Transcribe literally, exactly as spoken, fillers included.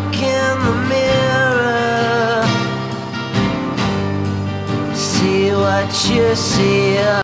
look in the mirror, see what you see.